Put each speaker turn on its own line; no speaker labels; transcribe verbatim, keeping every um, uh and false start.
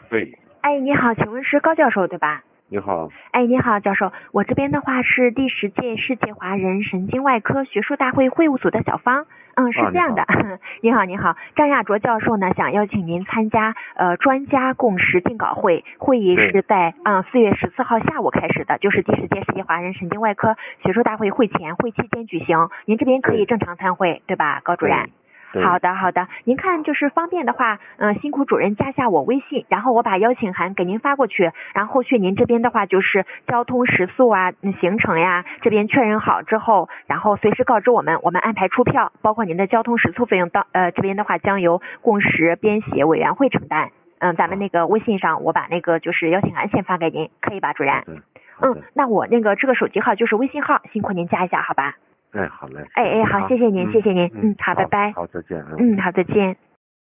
对。
哎，你好，请问是高教授对吧？
你好。
哎，你好，教授，我这边的话是第十届世界华人神经外科学术大会会务组的小芳。嗯，是这样的。
啊、
你好，你好，张亚卓教授呢想邀请您参加呃专家共识定稿会，会议是在嗯四月十四号下午开始的，就是第十届世界华人神经外科学术大会会前会期间举行。您这边可以正常参会，对吧，高主任？好的，好的。您看，就是方便的话，嗯、呃，辛苦主任加下我微信，然后我把邀请函给您发过去，然后后续您这边的话就是交通食宿啊、行程呀，这边确认好之后，然后随时告知我们，我们安排出票，包括您的交通食宿费用到呃这边的话将由共识编写委员会承担。嗯，咱们那个微信上我把那个就是邀请函先发给您，可以吧，主任？嗯，那我那个这个手机号就是微信号，辛苦您加一下，好吧？
哎，好嘞。
哎哎，好，谢谢您，谢谢您。嗯，好，拜拜。
好，再见。
嗯，好，再见。